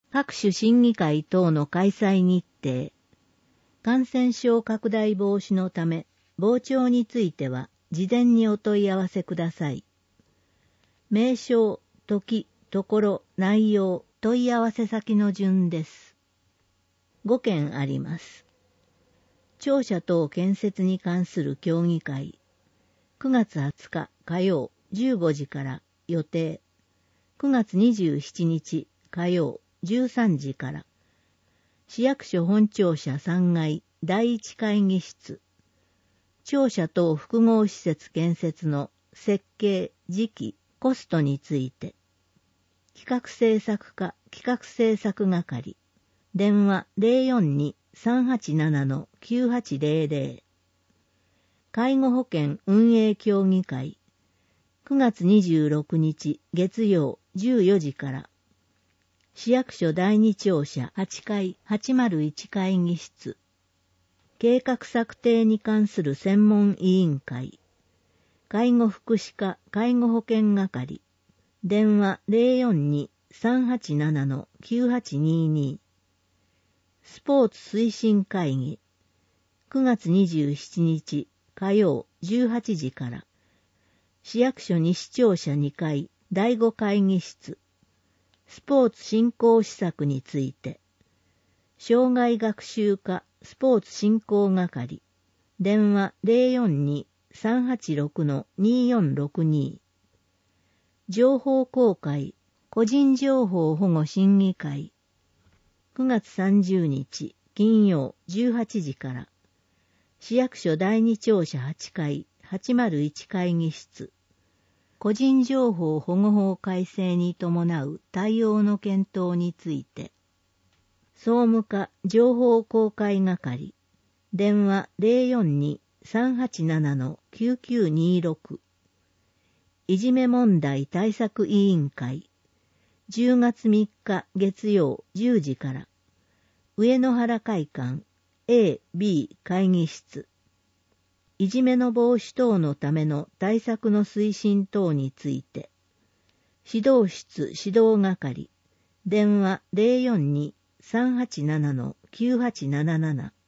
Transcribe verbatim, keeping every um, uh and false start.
各種審議会等の開催日程、感染症拡大防止のため、傍聴については事前にお問い合わせください。名称、時、ところ、内容、問い合わせ先の順です。ごけんあります。庁舎等建設に関する協議会、くがつはつか火曜じゅうごじから予定。くがつにじゅうしちにち火曜じゅうさんじから。市役所本庁舎さんがいだいいち会議室。庁舎等複合施設建設の設計、時期、コストについて。企画制作課企画制作係。電話 ゼロよんに さんはちなな きゅうはちゼロゼロ。介護保険運営協議会。くがつにじゅうろくにち月曜じゅうよじから。市役所だいに庁舎はちかいはちまるいち会議室。計画策定に関する専門委員会。介護福祉課介護保険係。電話 ゼロよんに さんはちなな きゅうはちにに。スポーツ推進会議。くがつにじゅうしちにち火曜じゅうはちじから。市役所西庁舎にかいだいご会議室。スポーツ振興施策について。障害学習課スポーツ振興係。電話 ゼロよんに さんはちろく によんろくに。情報公開個人情報保護審議会。くがつさんじゅうにち金曜じゅうはちじから。市役所だいに庁舎はちかいはちまるいち会議室。個人情報保護法改正に伴う対応の検討について。総務課情報公開係。電話 ゼロよんに さんはちなな きゅうきゅうにろく。いじめ問題対策委員会。じゅうがつみっか月曜じゅうじから。上野原会館 エービー 会議室。いじめの防止等のための対策の推進等について。指導室指導係。電話 ゼロよんに さんはちなな きゅうはちななな。